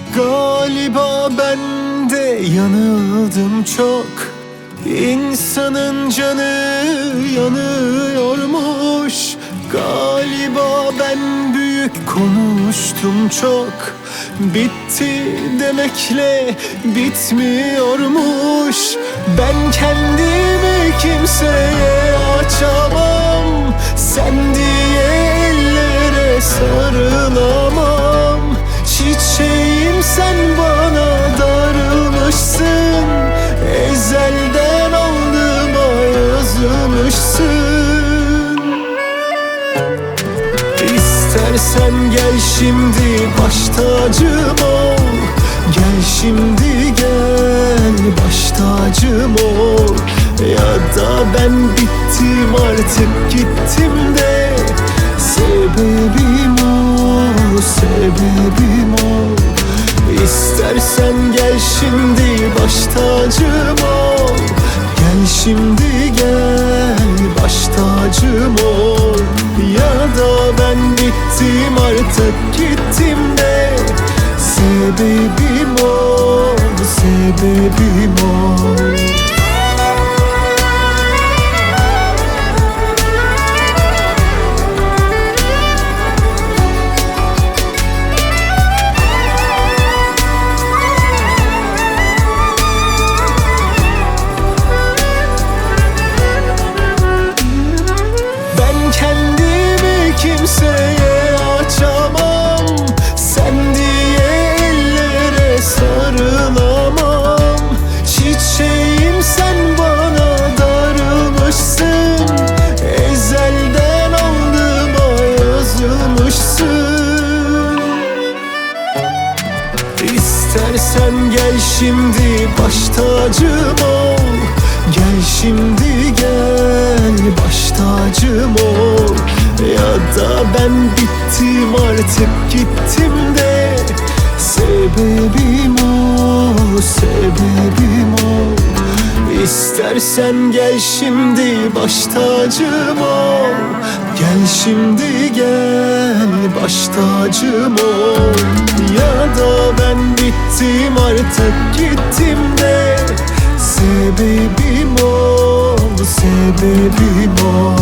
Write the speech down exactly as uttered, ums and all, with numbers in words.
Galiba ben de yanıldım çok. İnsanın canı yanıyormuş. Galiba ben büyük konuştum çok. Bitti demekle bitmiyormuş. Ben kendimi kimseye açamam. Sen diye ellere sarılamam. Çiçeğim sen bana darılmışsın. Ezelden alnıma yazılmışsın. İstersen gel şimdi baş tacım ol. Gel şimdi gel baş tacım ol. Ya da ben bittim artık gittim de. Sebebim ol, sebebim ol. İstersen gel şimdi baş tacım ol. Gel şimdi gel baş tacım ol. Ya da ben bittim artık gittim de. Sebebim ol, sebebim ol. Kimseye açamam. Sen diye ellere sarılamam. Çiçeğim sen bana darılmışsın. Ezelden alnıma yazılmışsın. İstersen gel şimdi baş tacım ol. Gel şimdi gel baş tacım ol. Ya da ben bittim artık gittim de. Sebebim ol, sebebim ol. İstersen gel şimdi baş tacım ol. Gel şimdi gel baş tacım ol. Ya da ben bittim artık gittim de. Sebebim ol, sebebim ol.